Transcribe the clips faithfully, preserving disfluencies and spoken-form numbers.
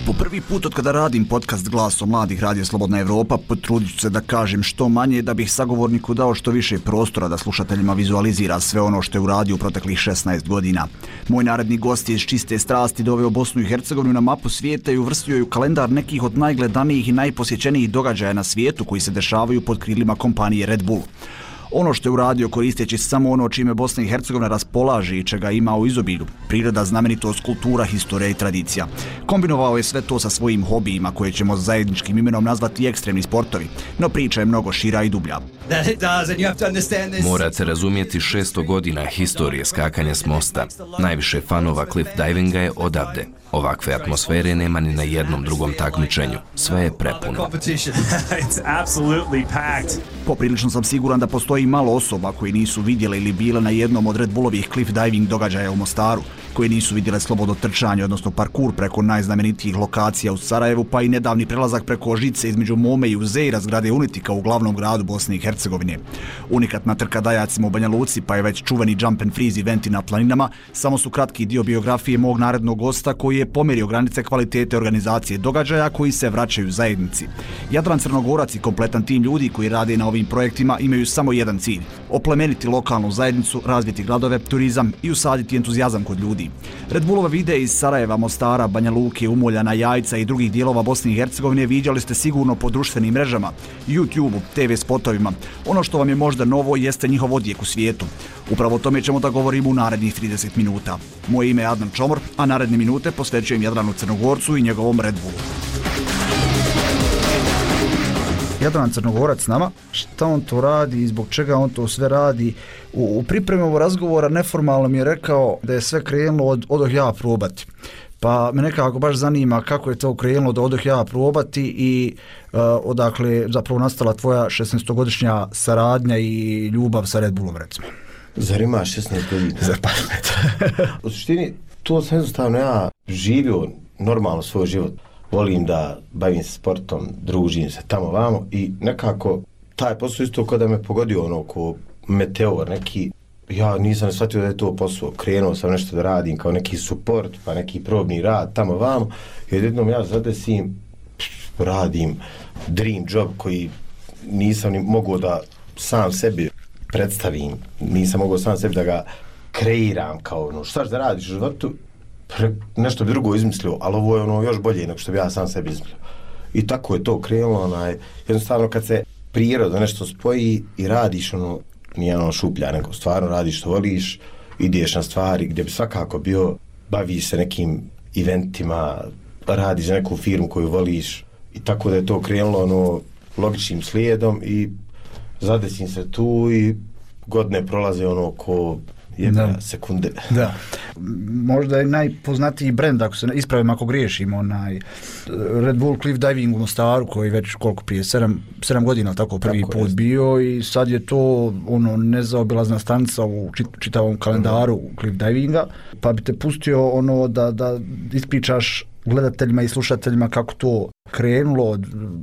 Po prvi put od kada radim podcast Glaso mladih Radio Slobodna Evropa, potrudit ću se da kažem što manje da bih sagovorniku dao što više prostora da slušateljima vizualizira sve ono što je uradio u proteklih šesnaest godina. Moj naredni gost je iz čiste strasti doveo Bosnu i Hercegovinu na mapu svijeta i uvrstio je u kalendar nekih od najgledanijih i najposjećenijih događaja na svijetu koji se dešavaju pod krilima kompanije Red Bull. Ono što je uradio koristeći samo ono čime Bosna i Hercegovina raspolaže i čega ima u izobilju, priroda, znamenitost, kultura, historija i tradicija. Kombinovao je sve to sa svojim hobijima koje ćemo zajedničkim imenom nazvati ekstremni sportovi, no priča je mnogo šira i dublja. Morate razumjeti šesto godina historije skakanja s mosta. Najviše fanova cliff divinga je odavde. Ovakve atmosfere nema ni na jednom drugom takmičenju. Sve je prepuno. Poprilično sam siguran da postoji malo osoba koji nisu vidjele ili bile na jednom od Red Bullovih cliff diving događaja u Mostaru, koji nisu vidjele slobodno trčanje, odnosno parkur preko najznamenitijih lokacija u Sarajevu, pa i nedavni prelazak preko žice između Mome i Uzeira zgrade Unitika u glavnom gradu Bosne i Hercegovine. Unikatna trka Dajacima u Banja Luci, pa je već čuveni jump and freeze eventi na planinama, samo su kratki dio biografije mog narednog gosta koji je pomjerio granice kvalitete organizacije događaja koji se vraćaju zajednici. Jadran Crnogorac i kompletan tim ljudi koji rade na ovim projektima imaju samo jedan cilj: oplemeniti lokalnu zajednicu, razviti gradove, turizam i usaditi entuzijazam kod ljudi. Red Bullove videe iz Sarajeva, Mostara, Banja Luke, Umoljana, Jajca i drugih dijelova Bosne i Hercegovine viđali ste sigurno po društvenim mrežama, YouTube-u, te ve spotovima. Ono što vam je možda novo jeste njihov odjek u svijetu. Upravo o tome ćemo da govorimo u narednih trideset minuta. Moje ime je Adnan Čomor, a naredne minute posvećujem Jadranu Crnogorcu i njegovom Red Bullu. Jadran Crnogorac s nama, šta on to radi i zbog čega on to sve radi. U, u pripremi ovog razgovora neformalno mi je rekao da je sve krenulo od odoh ja probati. Pa me nekako baš zanima kako je to krenulo da odoh ja probati i uh, odakle zapravo nastala tvoja šesnaestogodišnja saradnja i ljubav sa Red Bullom, recimo. Zar ima šesnaest godina? Zar pa U suštini, to sam jednostavno ja živio normalno svoj život. Volim da bavim se sportom, družim se tamo vamo i nekako taj posao isto kada me pogodio ono ko meteor neki, ja nisam shvatio da je to posao, krenuo sam nešto da radim kao neki support, pa neki probni rad tamo vamo i jednom ja zadesim, radim dream job koji nisam ni mogao da sam sebi predstavim, nisam mogao sam sebi da ga kreiram kao ono, šta da radiš u životu, Pre, nešto bi drugo izmislio, ali ovo je ono još bolje nego što bi ja sam sebi izmislio. I tako je to krenulo, onaj, jednostavno kad se priroda nešto spoji i radiš ono, nije ono šuplja, nego stvarno radiš što voliš, ideš na stvari gdje bi svakako bio, baviš se nekim eventima, radiš za neku firmu koju voliš i tako da je to krenulo ono, logičnim slijedom i zadesim se tu i godine prolaze ono ko jedna sekunde. Da. Možda je najpoznatiji brend, ako se ispravim ako griješim, onaj Red Bull Cliff Diving u Mostaru koji već koliko prije sedam, sedam godina tako prvi tako put je. bio i sad je to ono nezaobilazna stanica u čit, čitavom kalendaru mm. Cliff Divinga, pa bi te pustio ono da, da ispričaš gledateljima i slušateljima kako to krenulo od,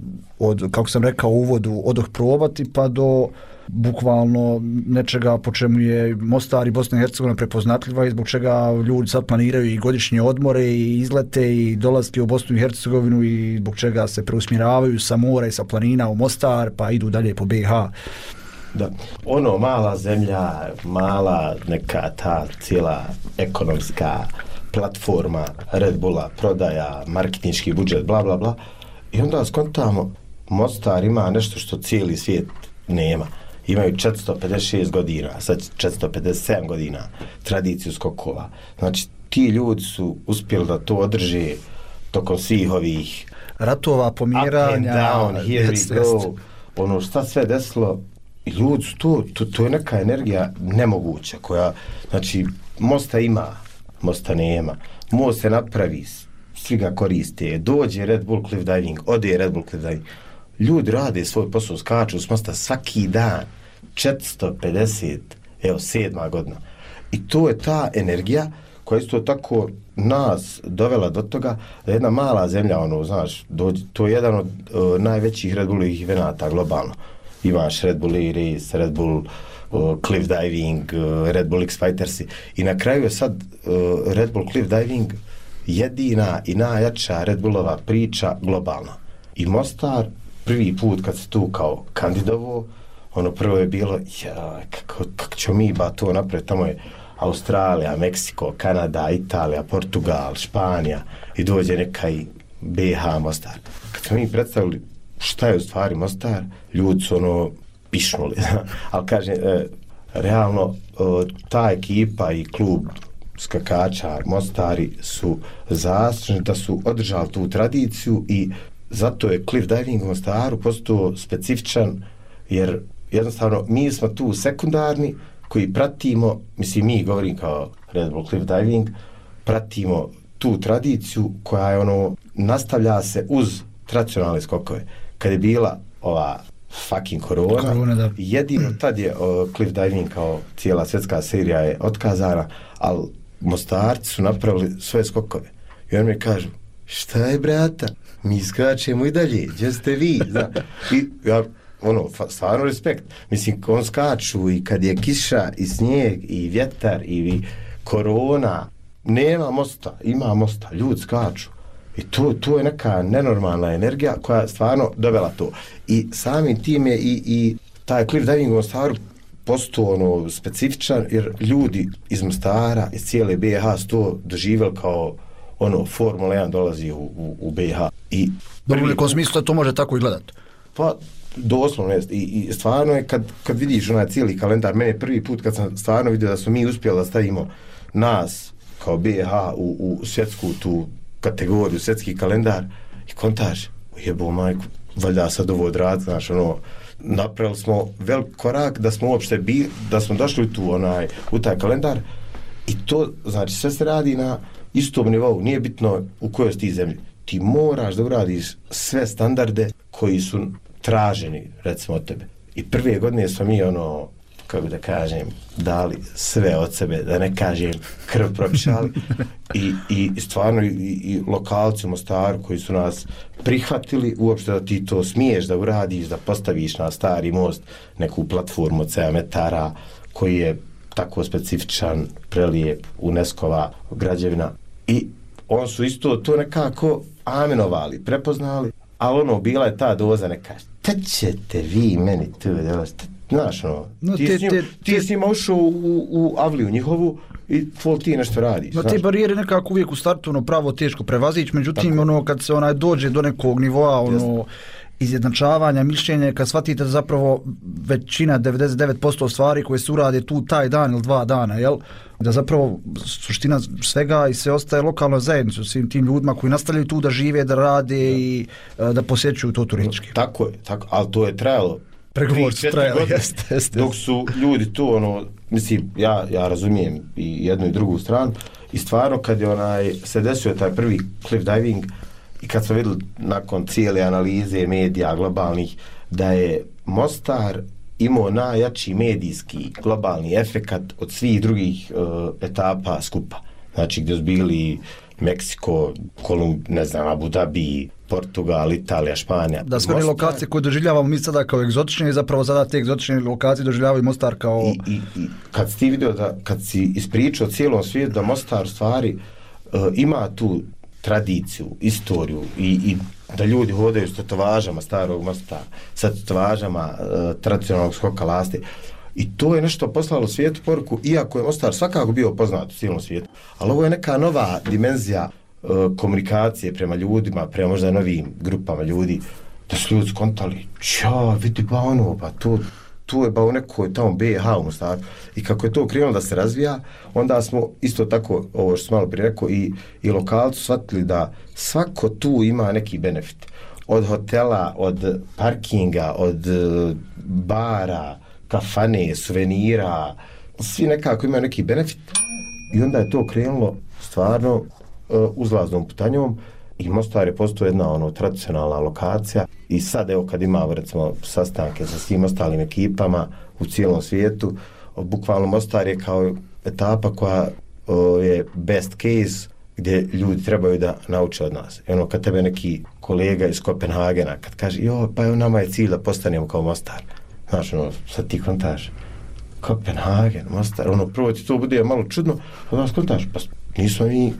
od kako sam rekao u uvodu, odoh probati pa do bukvalno nečega po čemu je Mostar i Bosna i Hercegovina prepoznatljiva i zbog čega ljudi sad planiraju i godišnje odmore i izlete i dolazke u Bosnu i Hercegovinu i zbog čega se preusmjeravaju sa mora i sa planina u Mostar pa idu dalje po be ha. Da. Ono mala zemlja, mala neka ta cijela ekonomska platforma Red Bulla, prodaja, marketinški budžet, bla bla bla. I onda skontamo, Mostar ima nešto što cijeli svijet nema. Imaju četiristo pedeset šest godina, sad četiristo pedeset sedam godina tradiciju skokova. Znači, ti ljudi su uspjeli da to održe tokom svih ovih ratova, pomiranja, up and down, here we go, ono šta sve desilo. I ljudi su to, to, to je neka energija nemoguća koja, znači, Mosta ima, Mosta nema. Most se napravi, svi ga koriste, dođe Red Bull Cliff Diving, ode Red Bull Cliff Diving. Ljudi rade svoj posao, skaču s mosta svaki dan, četiristo pedeset, evo, sedma godina. I to je ta energija koja isto tako nas dovela do toga da jedna mala zemlja, ono, znaš, dođe, to je jedan od uh, najvećih Red Bullovih evenata globalno. Imaš Red Bull Race, Red Bull uh, Cliff Diving, uh, Red Bull X Fighters i na kraju je sad uh, Red Bull Cliff Diving jedina i najjača Red Bullova priča globalna. I Mostar, prvi put kad se tu kao kandidovo, ono prvo je bilo, ja, kako, kako ćemo mi ba to napraviti, tamo je Australija, Meksiko, Kanada, Italija, Portugal, Španija i dođe neka i B H Mostar. Kad smo mi predstavili šta je u stvari Mostar, ljudi su ono pišnuli, ali kažem, e, realno ta ekipa i klub skakača Mostari su zaslužni da su održali tu tradiciju i zato je cliff diving u Mostaru postao specifičan, jer jednostavno mi smo tu sekundarni koji pratimo, mislim mi govorim kao Red Bull Cliff Diving, pratimo tu tradiciju koja je ono, nastavlja se uz tradicionalne skokove. Kad je bila ova fucking korona, korona jedino tad je uh, Cliff Diving kao cijela svjetska serija je otkazana, ali Mostarci su napravili svoje skokove. I oni mi kažu, šta je brata, mi skačemo i dalje, gdje ste vi? Zna? I ja, ono, stvarno respekt. Mislim, on skaču i kad je kiša i snijeg i vjetar i, i korona, nema mosta, ima mosta, ljudi skaču. I to, to je neka nenormalna energija koja je stvarno dovela to. I samim tim je i, i taj cliff diving u Mostaru postao ono, specifičan, jer ljudi iz Mostara, iz cijele B H su to doživjeli kao ono, Formula jedan dolazi u, u, u B H. I prvi, u nekom smislu to može tako i gledati? Pa, doslovno jest. I, i stvarno je kad, kad vidiš onaj cijeli kalendar, mene prvi put kad sam stvarno vidio da smo mi uspjeli da stavimo nas kao B H u, u svjetsku tu kategoriju, svjetski kalendar i kontaž, jebo majku, valjda sad ovo odraditi, znaš, ono, napravili smo velik korak da smo uopšte bili, da smo došli tu, onaj, u taj kalendar i to, znači, sve se radi na istom nivou, nije bitno u kojoj si ti zemlji. Ti moraš da uradiš sve standarde koji su traženi, recimo, od tebe. I prve godine smo mi, ono, kako da kažem, dali sve od sebe, da ne kažem krv propišali i, i stvarno i, i lokalci u Mostaru koji su nas prihvatili uopšte da ti to smiješ da uradiš, da postaviš na stari most neku platformu od sedam metara koji je tako specifičan, prelijep, UNESCO-va građevina i on su isto to nekako amenovali, prepoznali, ali ono, bila je ta doza neka, šta ćete vi meni tu delati? Znaš, ono, no, ti, te, s njim, te, ti s njima ušao u, u avliju njihovu i tvoj ti nešto radiš. No, te barijere nekako uvijek u startu ono, pravo teško prevazići, međutim, tako, ono, kad se onaj dođe do nekog nivoa, ono, izjednačavanja, mišljenja, kad shvatite da zapravo većina, devedeset devet posto stvari koje se urade tu taj dan ili dva dana, jel? Da zapravo suština svega i sve ostaje lokalnoj zajednici, svim tim ljudima koji nastavljaju tu da žive, da rade ja. i da posjećuju to turistički. Tako je, tako, ali to je trajalo pregovor su trajali, jeste, jeste. Dok su ljudi tu, ono, mislim, ja, ja razumijem i jednu i drugu stranu i stvarno kad je onaj, se desio taj prvi cliff diving i kad smo vidjeli nakon cijele analize medija globalnih da je Mostar imao najjači medijski globalni efekat od svih drugih uh, etapa skupa. Znači gdje su bili Meksiko, Kolumb, ne znam, Abu Dhabi, Portugal, Italija, Španija. Da sve Mostar... lokacije koje doživljavamo mi sada kao egzotične i zapravo sada te egzotične lokacije doživljavaju Mostar kao... I, i, i kad si ti vidio da, kad si ispričao cijelom svijetu da Mostar stvari uh, ima tu tradiciju, istoriju i, i da ljudi hodaju s tetovažama starog mosta, sa tetovažama uh, tradicionalnog skoka lasti. I to je nešto poslalo svijetu poruku, iako je Mostar svakako bio poznat u cijelom svijetu. Ali ovo je neka nova dimenzija uh, komunikacije prema ljudima, prema možda novim grupama ljudi, da su ljudi skontali, ča, vidi ba ono, pa to, tu je ba u nekoj tamo B H u Mostaru. I kako je to krenulo da se razvija, onda smo isto tako, ovo što sam malo prije rekao, i, i lokalci shvatili da svako tu ima neki benefit. Od hotela, od parkinga, od uh, bara, kafane, suvenira, svi nekako imaju neki benefit. I onda je to krenulo stvarno uh, uzlaznom putanjom i Mostar je postao jedna ono, tradicionalna lokacija i sad evo kad imamo recimo sastanke sa svim ostalim ekipama u cijelom svijetu, bukvalno Mostar je kao etapa koja o, je best case gdje ljudi trebaju da nauče od nas. I ono kad tebe neki kolega iz Kopenhagena kad kaže jo pa evo nama je cilj da postanemo kao Mostar. Znaš ono sad ti kontaš Kopenhagen, Mostar, ono prvo ti to bude malo čudno, od nas kontaš, pa nismo mi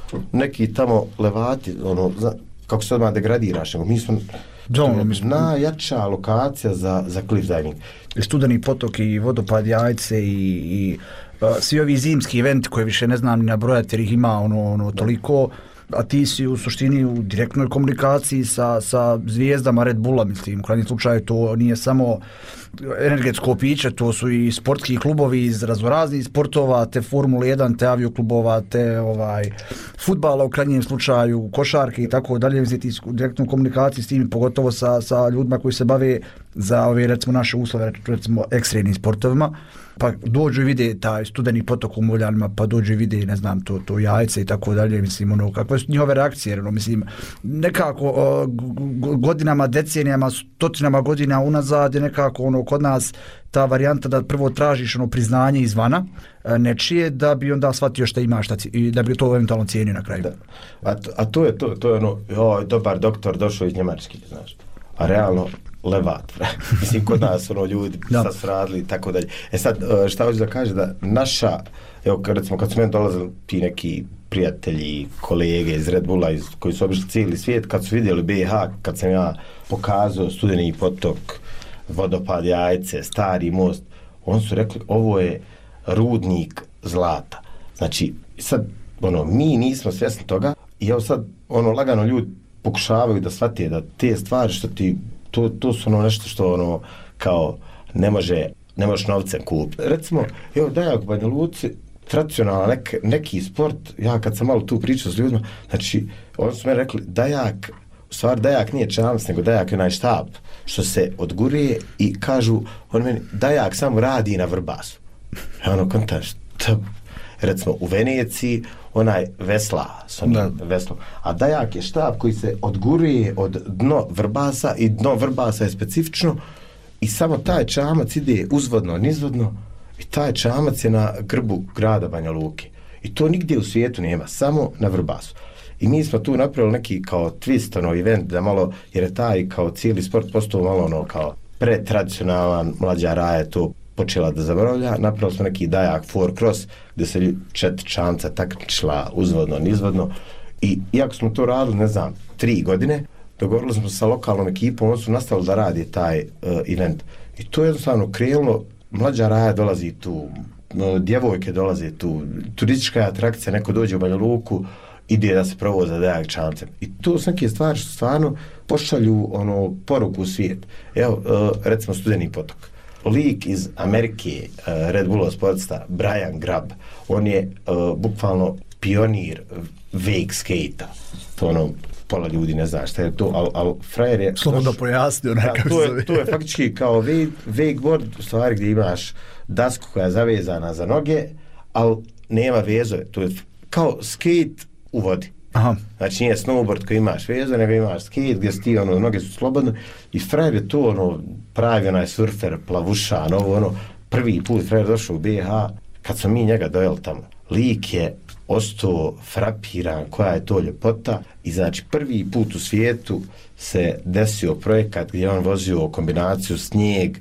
neki tamo levati, ono, zna, kako se odmah degradiraš, nego mi smo Dono, mi smo najjača lokacija za, za cliff diving. I Studeni potok i vodopad Jajce i, i uh, svi ovi zimski eventi koje više ne znam ni nabrojati jer ih ima ono, ono toliko, a ti si u suštini u direktnoj komunikaciji sa, sa zvijezdama Red Bulla, mislim, u krajnjem slučaju to nije samo energetsko piće, to su i sportski klubovi iz raznoraznih sportova, te Formule jedan, te avioklubova, te ovaj fudbala u krajnjem slučaju, košarke i tako dalje, ti u direktnoj komunikaciji s tim, pogotovo sa, sa ljudima koji se bave za ove, recimo, naše uslove, recimo, ekstremnim sportovima, pa dođu i vide taj Studeni potok u Moljanima, pa dođu i vide, ne znam, to, to Jajce i tako dalje, mislim, ono, kakve su njihove reakcije, ono, mislim, nekako o, godinama, decenijama, stotinama godina unazad je nekako, ono, kod nas ta varijanta da prvo tražiš, ono, priznanje izvana, nečije, da bi onda shvatio šta imaš, šta, i da bi to eventualno cijenio na kraju. Da. A, to, a to je to, to je ono, joj, dobar doktor došao iz Njemačke, znaš, a realno, levat, mislim, kod nas, ono, ljudi sad su radili i tako dalje. E sad, šta hoću da kaže, da naša, evo, recimo, kad su meni dolazili ti neki prijatelji, kolege iz Red Bulla, iz, koji su obišli cijeli svijet, kad su vidjeli B i H, kad sam ja pokazao Studeni potok, vodopad Jajce, stari most, oni su rekli, ovo je rudnik zlata. Znači, sad, ono, mi nismo svjesni toga i evo sad, ono, lagano ljudi pokušavaju da shvatije da te stvari što ti To, to su ono nešto što ono kao ne može, ne možeš novcem kupiti. Recimo, evo Dajak u Banja Luci, tradicionalan nek, neki sport, ja kad sam malo tu pričao s ljudima, znači, oni su mi rekli, Dajak, u stvari Dajak nije čamac, nego Dajak je onaj štap, što se odgurije i kažu, on meni, Dajak samo radi na vrbasu. Ja ono kontam, šta? Recimo, u Veneciji, onaj vesla, s onim veslom. A Dajak je štap koji se odguruje od dno vrbasa i dno vrbasa je specifično i samo taj čamac ide uzvodno, nizvodno i taj čamac je na grbu grada Banja Luke. I to nigdje u svijetu nema, samo na vrbasu. I mi smo tu napravili neki kao twist, ono, event, da malo, jer je taj kao cijeli sport postao malo ono kao pretradicionalan, mlađa raja je to počela da zaboravlja, napravili smo neki Dajak four cross, gdje se četiri čamca takmičila uzvodno, nizvodno i iako smo to radili, ne znam, tri godine, dogovorili smo sa lokalnom ekipom, oni su nastavili da radi taj uh, event. I to je jednostavno krenulo, mlađa raja dolazi tu, no, djevojke dolaze tu, turistička atrakcija, neko dođe u Banja Luku, ide da se provoza Dajak čamcem. I to su neke stvari što stvarno pošalju ono, poruku u svijet. Evo, uh, recimo Studeni potok. Lik iz Amerike, uh, Red Bullov sportista, Brian Grab, on je uh, bukvalno pionir wake skate-a. To ono, pola ljudi ne zna šta je to, ali al, frajer je... Slobodno pojasnio nekako. To je, to je faktički kao wake, wakeboard, u stvari gdje imaš dasku koja je zavezana za noge, ali nema vezove. To je kao skate u vodi. Aha. Znači nije snowboard koji imaš vezu, nego imaš skate gdje ti ono, noge su slobodne i frajer je to ono, pravi onaj surfer, plavušan, ovo ono, prvi put frajer došao u B i H, kad smo mi njega dojeli tamo, lik je ostao frapiran koja je to ljepota i znači prvi put u svijetu se desio projekat gdje on vozio kombinaciju snijeg,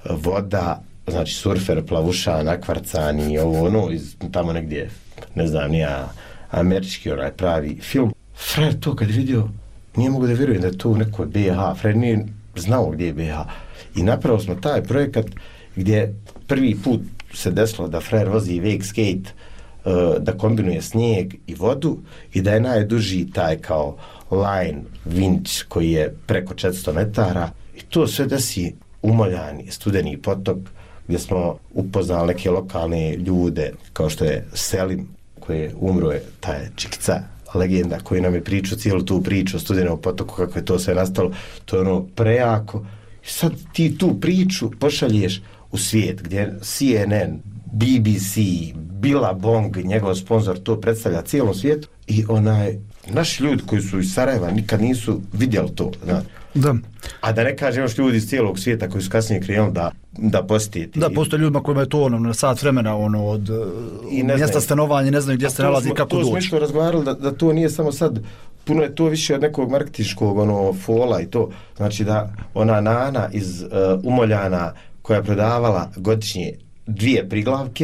voda, znači surfer, plavušan, akvarcani, ovo ono, iz, tamo negdje, ne znam, nija američki onaj pravi film. Frajer to kad je vidio, nije mogu da vjerujem da je to u nekoj B i H. Frajer nije znao gdje je B i H. I napravili smo taj projekat gdje prvi put se desilo da frajer vozi wake skate, uh, da kombinuje snijeg i vodu i da je najduži taj kao line vinč koji je preko četiristo metara. I to sve desi u Moljani, Studeni potok, gdje smo upoznali neke lokalne ljude kao što je Selim, koji je umro, je taj Čikica, legenda koji nam je pričao cijelu tu priču o Studenom potoku, kako je to sve nastalo, to je ono prejako. I sad ti tu priču pošalješ u svijet gdje C N N, B B C, Billabong, njegov sponsor, to predstavlja cijelom svijetu i onaj, naši ljudi koji su iz Sarajeva nikad nisu vidjeli to, znači. Da. A da ne kažem još ljudi iz cijelog svijeta koji su kasnije krenuli da, da posjetiti. Da, postoje ljudima kojima je to ono, na sat vremena ono, od mjesta stanovanja, ne znaju gdje se nalazi i kako doći. To smo isto razgovarali da, da to nije samo sad, puno je to više od nekog marketinškog ono, fola i to. Znači da ona Nana iz uh, Umoljana koja je prodavala godišnje dvije priglavke,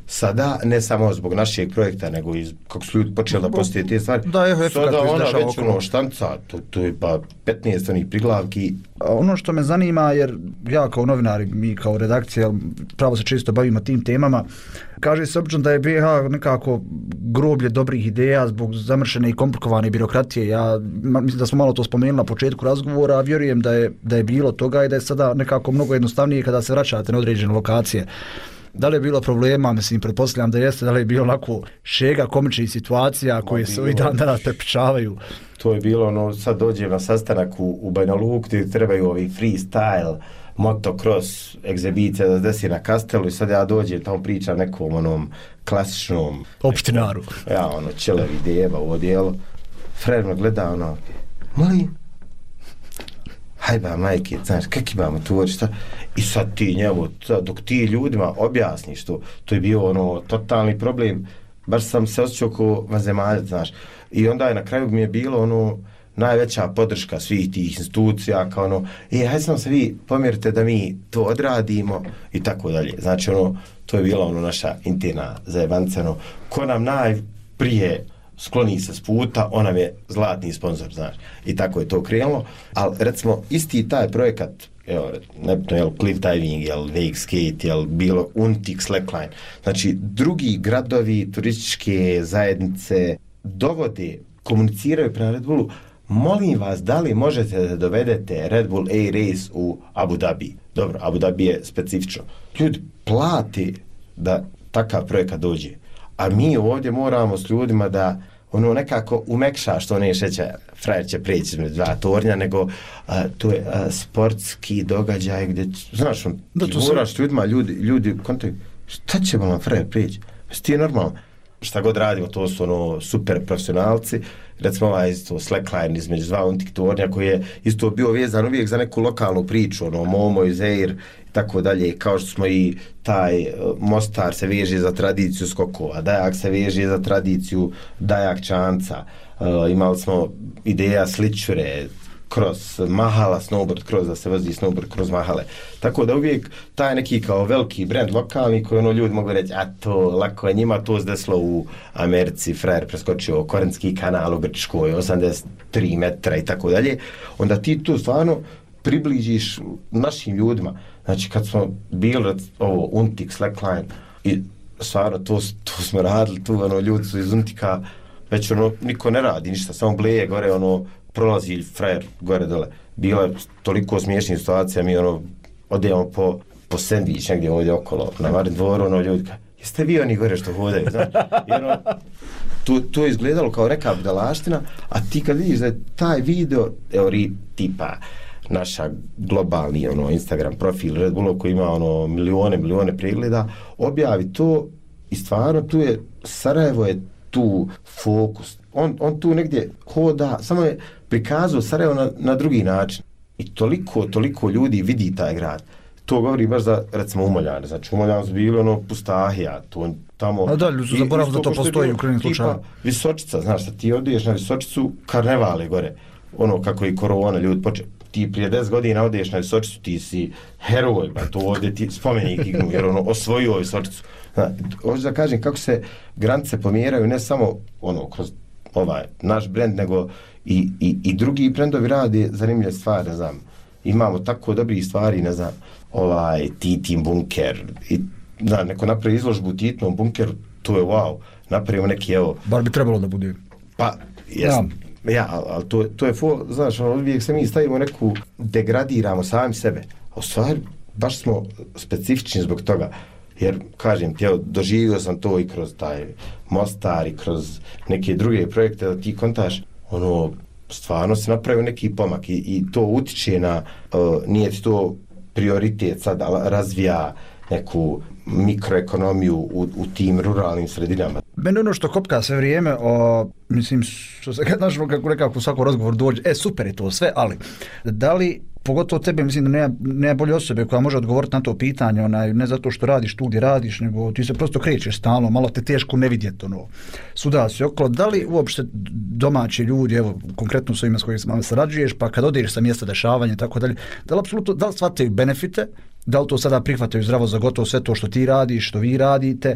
sada, ne samo zbog našeg projekta, nego i kako su ljudi počeli da postije te stvari, da, je sada ona već ono štanca, to, to je pa petnaest onih priglavki. Ono što me zanima, jer ja kao novinar, mi kao redakcija, pravo se često bavimo tim temama, kaže se obično da je B iH nekako groblje dobrih ideja zbog zamršene i komplikovane birokratije. Ja mislim da smo malo to spomenuli na početku razgovora, a vjerujem da je, da je bilo toga i da je sada nekako mnogo jednostavnije kada se vraćate na određene lokacije. Da li je bilo problema, mislim, pretpostavljam da jeste, da li je bilo onako šega komičnih situacija koje se i dan danas prepričavaju? To je bilo, ono, sad dođem na sastanak u, u Banja Luku gdje trebaju ovi freestyle, motocross, egzibicija da se desi na Kastelu i sad ja dođem tamo pričam nekom onom klasičnom... Opštinaru. Nekom, ja, ono, čelevi djeva u odijelu. Fred me gleda, ono, molim, hajba majke, znaš, kak imamo tu, šta? I sad ti njemu, dok ti ljudima objasniš to, to je bio ono totalni problem, baš sam se osjećao kao vanzemaljac, znaš. I onda je na kraju mi je bilo ono najveća podrška svih tih institucija, kao ono, e, hajde sam se vi pomjerite da mi to odradimo i tako dalje. Znači ono, to je bila ono naša interna zajebanca, ono, ko nam najprije skloni se s puta, on nam je zlatni sponsor, znaš. I tako je to krenulo. Ali recimo, isti taj projekat, evo, nebitno, jel, cliff diving, jel, wake skate, jel, bilo Untik, slackline. Znači, drugi gradovi, turističke zajednice dovode, komuniciraju prema Red Bullu, molim vas, da li možete da dovedete Red Bull A-Race u Abu Dhabi? Dobro, Abu Dhabi je specifično. Ljudi plati da takav projekat dođe. A mi ovdje moramo s ljudima da ono nekako umekša što ne šeća, frajer će preći između dva tornja, nego a, to je a, sportski događaj gdje, znaš, on, da, ti moraš s ljudima, ljudi, ljudi kontakt, šta će vam frajer preći? Jesi ti normalno? Šta god radimo, to su ono super profesionalci, recimo ovaj isto slackline između dva Untik tornja koji je isto bio vezan uvijek za neku lokalnu priču, ono Momo i Zair i tako dalje, kao što smo i taj uh, Mostar se veže za tradiciju skokova, Dajak se veže za tradiciju Dajak čanca, uh, imali smo ideja sličure, kroz Mahala snowboard, kroz da se vozi snowboard kroz Mahale. Tako da uvijek taj neki kao veliki brend lokalni koji ono ljudi mogu reći, a to lako je njima to zdeslo u Americi, frajer preskočio Korenski kanal u Brčkoj, osamdeset tri metra i tako dalje. Onda ti tu stvarno približiš našim ljudima. Znači kad smo bili ovo Untik, slackline i stvarno to, to smo radili, tu ono ljudi su iz Untika, već ono niko ne radi ništa, samo bleje gore ono prolazi frajer gore dole. Bila je toliko smiješnih situacija, mi ono odemo po, po sandvič negdje ovdje okolo, na Marin dvoru, ono ljudi ka, jeste vi oni gore što hodaju, znaš? I ono, to, to je izgledalo kao neka budalaština, a ti kad vidiš da je taj video, evo ri, tipa, naša globalni ono, Instagram profil Red Bullov koji ima ono milione, milione pregleda, objavi to i stvarno tu je, Sarajevo je tu fokus. On, on tu negdje hoda, samo je prikazao Sarajevo na, na drugi način. I toliko, toliko ljudi vidi taj grad. To govori baš za, recimo, Umoljane. Znači, Umoljane su bili ono pustahija. To, tamo, a da, ljudi su zaboravili da to postoji u krajnjem slučaju. Visočica, znaš, da ti odiješ na Visočicu, karnevale gore. Ono kako i korona, ljudi počeo. Ti prije deset godina odiješ na Visočicu, ti si heroj, ba, to ovdje ti spomenik ignu, jer ono osvojio Visočicu. Hoću da kažem kako se granice pomjeraju, ne samo ono kroz ovaj naš brend, nego i, i, i drugi brendovi rade zanimljive stvari, ne znam. Imamo tako dobrih stvari, ne znam, ovaj Titin bunker, i da, neko napravi izložbu u Titinom bunkeru, to je wow, napravimo neki, evo... Bar bi trebalo da bude. Pa, jes, ja, ja ali al to, to je, fo, znaš, ono, uvijek se mi stavimo neku, degradiramo sami sebe, a u stvari, baš smo specifični zbog toga. Jer, kažem ti, evo, doživio sam to i kroz taj Mostar i kroz neke druge projekte, da ti kontaš, ono, stvarno se napravio neki pomak i, i to utiče na, uh, nije ti to prioritet sad, ali razvija neku mikroekonomiju u, u tim ruralnim sredinama. Mene ono što kopka sve vrijeme, o, mislim, što se kad našlo kako nekako u svakom razgovoru dođe, e, super je to sve, ali da li, pogotovo tebe, mislim da nema, nema bolje osobe koja može odgovoriti na to pitanje, onaj, ne zato što radiš tu gdje radiš, nego ti se prosto krećeš stalno, malo te teško ne vidjeti, ono, suda si okolo. Da li uopšte domaći ljudi, evo, konkretno s ovima s kojima sarađuješ, pa kad odeš sa mjesta dešavanja i tako dalje, da li apsolutno, da li shvataju benefite, da li to sada prihvataju zdravo za gotovo sve to što ti radiš, što vi radite,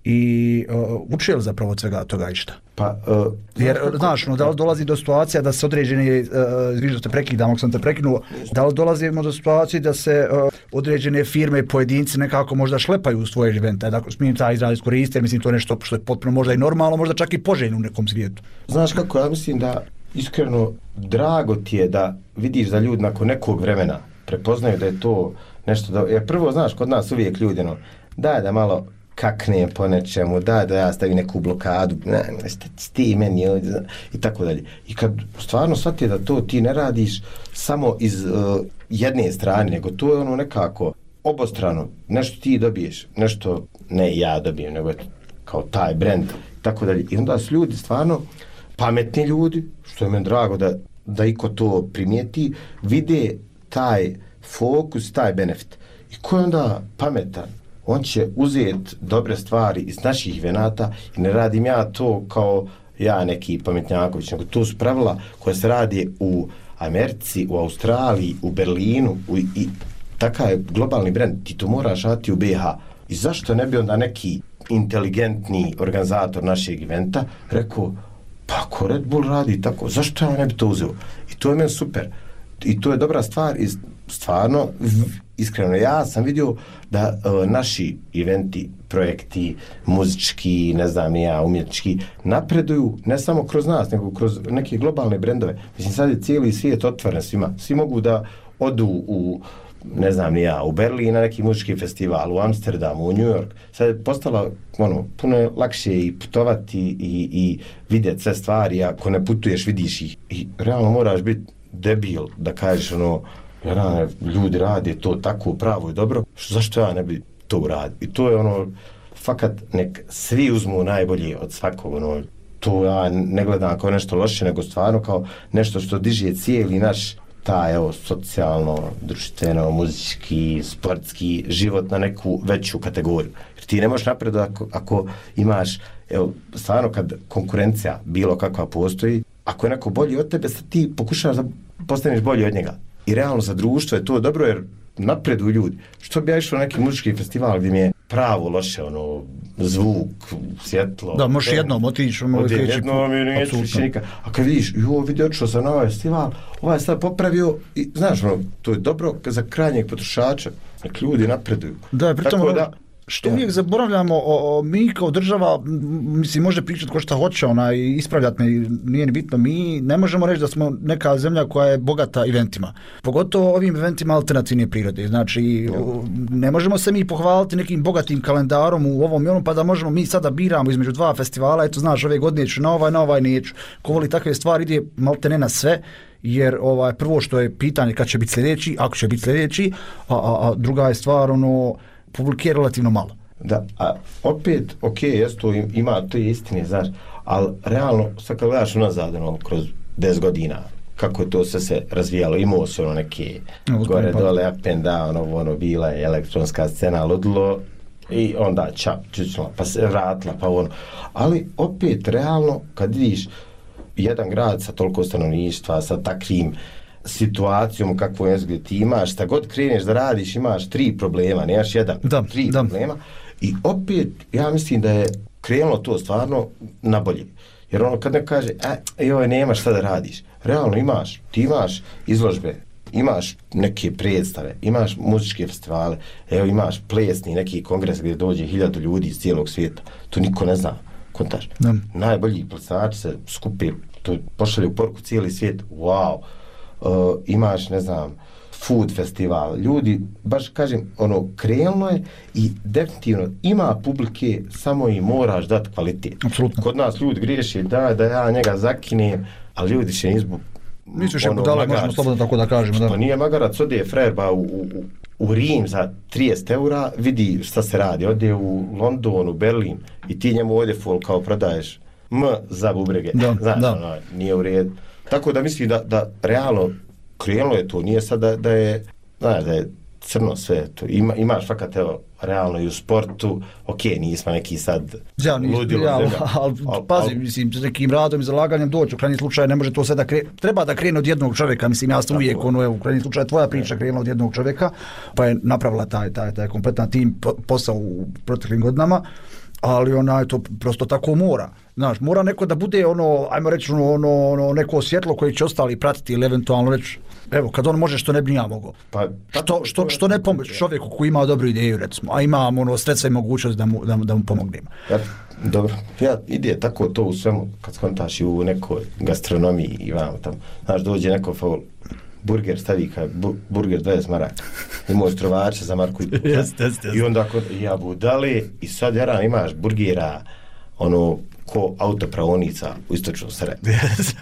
i uh, učio li zapravo od svega toga išta? Pa, uh, jer, znaš, no, da li dolazi do situacija da se određene, uh, vidiš da te prekidam, ako sam te prekinuo, da li dolazimo do situacije da se uh, određene firme i pojedinci nekako možda šlepaju u svoje evente, da smijem taj izraz iskoristiti, jer mislim to je nešto što je potpuno možda i normalno, možda čak i poželjno u nekom svijetu. Znaš kako, ja mislim da iskreno drago ti je da vidiš da ljudi nakon nekog vremena prepoznaju da je to nešto da... Jer prvo, znaš, kod nas uvijek ljudi, no, daj da malo kakne po nečemu, daj da ja stavim neku blokadu, ne, šta ti meni, i tako dalje. I kad stvarno shvatije da to ti ne radiš samo iz uh, jedne strane, nego to je ono nekako obostrano, nešto ti dobiješ, nešto ne ja dobijem, nego je kao taj brand, i tako dalje. I onda su ljudi stvarno pametni ljudi, što je meni drago da, da iko to primijeti, vide taj fokus, taj benefit. I ko je onda pametan? On će uzeti dobre stvari iz naših venata i ne radim ja to kao ja neki pametnjaković, nego to su pravila koje se radi u Americi, u Australiji, u Berlinu u, i takav je globalni brend, ti to moraš raditi u B H. I zašto ne bi onda neki inteligentni organizator našeg eventa rekao, pa ako Red Bull radi tako, zašto ja ne bi to uzeo? I to je meni super. I to je dobra stvar i stvarno, iskreno, ja sam vidio da uh, naši eventi, projekti, muzički, ne znam ni ja, umjetnički, napreduju ne samo kroz nas, nego kroz neke globalne brendove. Mislim, sad je cijeli svijet otvoren svima. Svi mogu da odu u, ne znam ni ja, u Berlin na neki muzički festival, u Amsterdamu, u New York. Sad je postalo, ono, puno je lakše i putovati i, i vidjeti sve stvari, ako ne putuješ, vidiš ih. I realno moraš biti debil da kažeš ono, ja, ljudi rade to tako pravo i dobro, zašto ja ne bi to uradio? I to je ono, fakat nek svi uzmu najbolje od svakog, ono, to ja ne gledam kao nešto loše, nego stvarno kao nešto što diže cijeli naš taj, evo, socijalno, društveno, muzički, sportski život na neku veću kategoriju. Jer ti ne možeš napredovati ako, ako imaš, evo, stvarno kad konkurencija bilo kakva postoji, ako je neko bolji od tebe, sad ti pokušavaš da postaneš bolji od njega. I realno za društvo je to dobro jer napreduju ljudi. Što bi ja išao na neki muzički festival gdje mi je pravo loše, ono, zvuk, svjetlo. Da, možeš jednom otići. Odje jednom i neću više nikad. A kad vidiš, jo, vidio odšao sam na ovaj festival, ovaj sad popravio i, znaš, ono, to je dobro za krajnjeg potrošača. Nek ljudi napreduju. Da, pritom, da, što ja. uvijek zaboravljamo, o, o, mi kao država, mislim, može pričati ko šta hoće, ona, i ispravljati me, nije ni bitno, mi ne možemo reći da smo neka zemlja koja je bogata eventima. Pogotovo ovim eventima alternativne prirode. Znači, ja. ne možemo se mi pohvaliti nekim bogatim kalendarom u ovom i onom, pa da možemo mi sada biramo između dva festivala, eto, znaš, ove godine ću na ovaj, na ovaj neću. Ko voli takve stvari, ide maltene na sve, jer ovaj, prvo što je pitanje kad će biti sljedeći, ako će biti sljedeći, a, a, a druga je stvar, ono, publike je relativno malo. Da, a opet, ok, jesto ima, to je istine, znaš, ali realno, sad kad gledaš unazad, ono, kroz deset godina, kako je to sve se razvijalo, imao se ono neke no, gore, pa. dole, up and down, ono, ono, bila je elektronska scena, ludilo, i onda čap, čučila, pa se vratila, pa ono. Ali opet, realno, kad vidiš jedan grad sa toliko stanovništva, sa takvim situacijom kakvu je gdje ti imaš, šta god kreneš da radiš, imaš tri problema, nemaš jedan, da, tri da. problema. I opet, ja mislim da je krenulo to stvarno na bolje. Jer ono kad ne kaže, e, joj, nemaš šta da radiš. Realno imaš, ti imaš izložbe, imaš neke predstave, imaš muzičke festivale, evo imaš plesni neki kongres gdje dođe hiljadu ljudi iz cijelog svijeta. To niko ne zna, kontaš. Da. Najbolji plesači se skupe, to pošalju poruku cijeli svijet, wow. Uh, imaš, ne znam, food festival, ljudi, baš kažem, ono, krenulo je i definitivno ima publike, samo i moraš dati kvalitet. Apsolutno. Kod nas ljudi griješi, da, da ja njega zakinem, ali ljudi će izbu... Nisu še ono, budale, možemo slobodno tako da kažemo. Da. Pa nije magarac, ode frerba u, u, u Rim za trideset eura, vidi šta se radi, ode u London, u Berlin i ti njemu ovdje fol kao prodaješ M za bubrege. Da, znaš, da. Ono, nije u redu. Tako da mislim da, da realno krenulo je to, nije sad da, da je, znaš, da je crno sve to. Ima, imaš fakat, evo, realno i u sportu, ok, nismo neki sad ja, nis, ludilo ja, zemlja. Ali al, pazi, al, mislim, s nekim radom i zalaganjem doći, u krajnji slučaj ne može to sve da krene, treba da krene od jednog čovjeka, mislim, ja sam uvijek, ono, evo, u krajnji slučaj tvoja priča krenula od jednog čovjeka, pa je napravila taj, taj, taj kompletan tim posao u proteklim godinama. ali ona to prosto tako mora. Znaš, mora neko da bude ono, ajmo reći, ono, ono neko svjetlo koje će ostali pratiti ili eventualno reći, evo, kad on može, što ne bi ja mogao. Pa, što, što, što ne pomoći čovjeku koji ima dobru ideju, recimo, a ima ono, sredstva i mogućnost da mu, da, da mu pomognemo. Ja, dobro, ja ide tako to u svemu, kad skontaš i u nekoj gastronomiji i vamo tamo, znaš, dođe neko faul, burger stavi kaj, bu, burger dvadeset maraka, imao strovača za marku i pol. Jest, jest, jest. I onda kod, ja budale, i sad jaran imaš burgera, ono, ko autopravonica u istočnom sredu. Yes.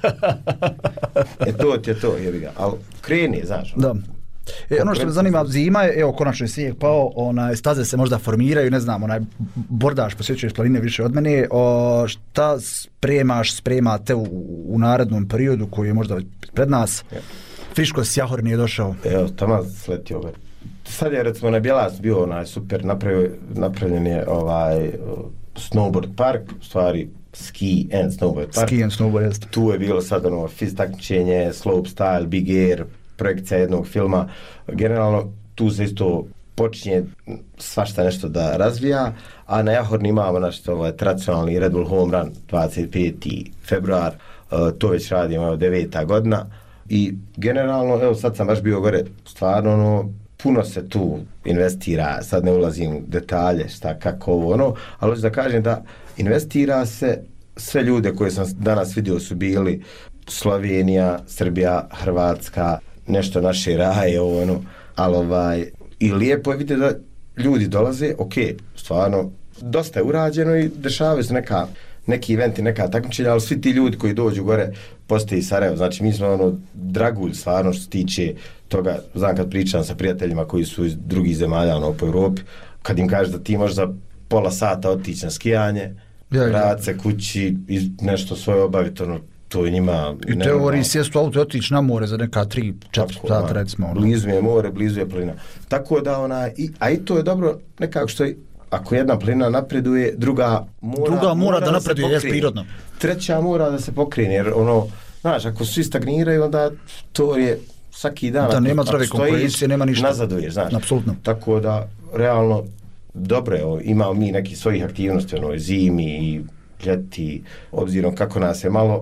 E to ti je to, jebi ga, ali kreni, znaš. Da. E, ono što me zanima, zima je, evo, konačno je snijeg pao, onaj, staze se možda formiraju, ne znam, onaj, bordaš, posjećuješ planine više od mene, o, šta spremaš, spremate u, u narednom periodu koji je možda pred nas? Ja. Friško Sjahor nije došao. Evo, tamo sletio ga. Sad je, recimo, na Bjelas bio onaj super, napravio, napravljen je ovaj snowboard park, u stvari ski and snowboard park. Ski and snowboard, jest. Tu je bilo sad ono fiz takmičenje, slope style, big air, projekcija jednog filma. Generalno, tu se isto počinje svašta nešto da razvija, a na Jahorni imamo nešto ovaj, tradicionalni Red Bull Home Run, dvadeset peti februar, uh, to već radimo, evo, deveta godina. I generalno, evo sad sam baš bio gore, stvarno ono, puno se tu investira, sad ne ulazim u detalje šta, kako ovo, ono, ali hoću da kažem da investira se, sve ljude koje sam danas vidio su bili Slovenija, Srbija, Hrvatska, nešto naše raje, ovo, ono, ali ovaj, i lijepo je vidjeti da ljudi dolaze, ok, stvarno, dosta je urađeno i dešavaju se neka, neki eventi, neka takmičenja, ali svi ti ljudi koji dođu gore postoji Sarajevo, znači mi smo ono dragulj stvarno što se tiče toga, znam kad pričam sa prijateljima koji su iz drugih zemalja ono, po Europi, kad im kažeš da ti možeš za pola sata otići na skijanje, ja, vrat se kući i nešto svoje obaviti, ono, to je njima... I teoriji sjest u auto i otići na more za neka tri, četiri sata, recimo. Ono. Blizu je more, blizu je planina. Tako da ona, i, a i to je dobro nekako što je, ako jedna planina napreduje, druga mora, druga mora, mora da napreduje, je prirodno. Treća mora da se pokrene, jer ono, znaš, ako svi stagniraju, onda to je svaki dan. Da, nema zdrave konkurencije, nema ništa. Nazaduješ, znaš. Apsolutno. Tako da, realno, dobro je, imamo mi neki svojih aktivnosti, ono, zimi i ljeti, obzirom kako nas je malo,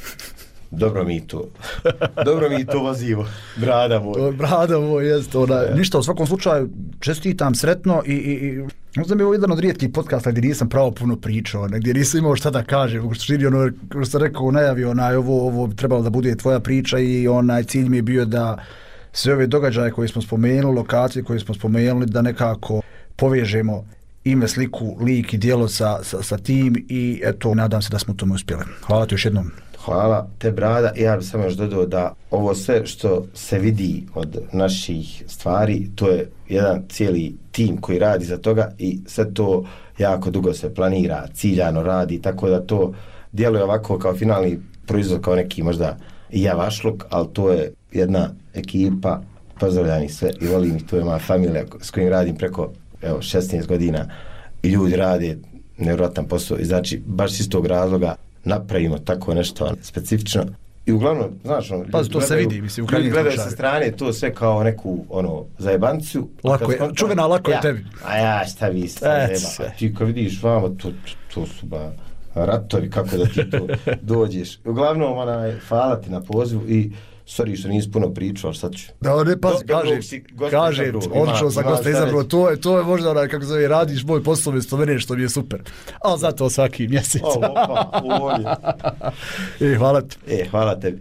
dobro mi to, dobro mi to vozimo, brada moj. Brada moj, jest, ona, ništa, u svakom slučaju, čestitam, sretno i, i, i možda mi je ovo jedan od rijetkih podcasta gdje nisam pravo puno pričao, gdje nisam imao šta da kažem, što širi, ono, što sam rekao, najavi, onaj, ovo, ovo trebalo da bude tvoja priča i onaj cilj mi je bio da sve ove događaje koje smo spomenuli, lokacije koje smo spomenuli, da nekako povežemo ime, sliku, lik i dijelo sa, sa, sa tim i eto, nadam se da smo tome uspjeli. Hvala ti još jednom. Hvala te, brada. Ja bih samo još dodao da ovo sve što se vidi od naših stvari, to je jedan cijeli tim koji radi za toga i sve to jako dugo se planira, ciljano radi, tako da to djeluje ovako kao finalni proizvod, kao neki možda i javašluk, ali to je jedna ekipa, pozdravljam ih sve i volim ih, to je moja familija s kojim radim preko evo, šesnaest godina i ljudi rade nevjerojatan posao i znači baš iz tog razloga napravimo tako nešto specifično i uglavnom, znaš, ono, pa, to gledaju, se vidi, mislim, u krajnjem slučaju. Gledaju sa strane to sve kao neku, ono, zajebanciju. Lako je, skontra, čuvena, lako ja, je tebi. A ja, šta vi ste zajeba. A ti kad vidiš vamo, to, to su ba ratovi, kako da ti to dođeš. Uglavnom, onaj, hvala ti na pozivu i sorry što nisi puno pričao, ali sad ću. Da, ne, pa kažem, kažem, odlično sam gosta izabrao, to je, to je možda onaj, kako zove, radiš moj posao mjesto mene, što mi je super. Ali zato svaki mjesec. O, opa, uvolje. E, hvala ti. E, hvala tebi.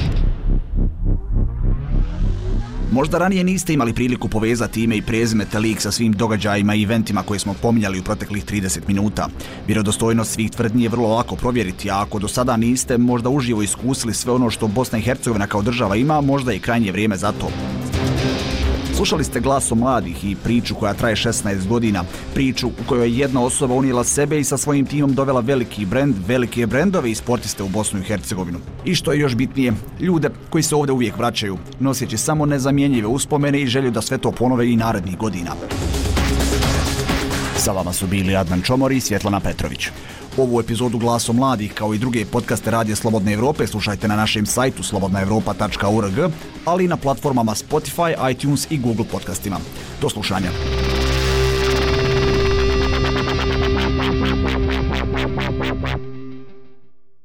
Možda ranije niste imali priliku povezati ime i prezime te lik sa svim događajima i eventima koje smo pominjali u proteklih trideset minuta. Vjerodostojnost svih tvrdnji je vrlo lako provjeriti, a ako do sada niste možda uživo iskusili sve ono što Bosna i Hercegovina kao država ima, možda je krajnje vrijeme za to. Slušali ste Glas o mladih i priču koja traje šesnaest godina, priču u kojoj je jedna osoba unijela sebe i sa svojim timom dovela veliki brend, velike brendove i sportiste u Bosnu i Hercegovinu. I što je još bitnije, ljude koji se ovdje uvijek vraćaju, nosjeći samo nezamjenjive uspomene i želju da sve to ponove i narednih godina. Sa vama su bili Adnan Čomor i Svjetlana Petrović. Ovu epizodu Glasom mladih kao i druge podcaste Radija Slobodne Evrope slušajte na našem sajtu slobodna evropa tačka org, ali i na platformama Spotify, iTunes i Google podcastima. Do slušanja.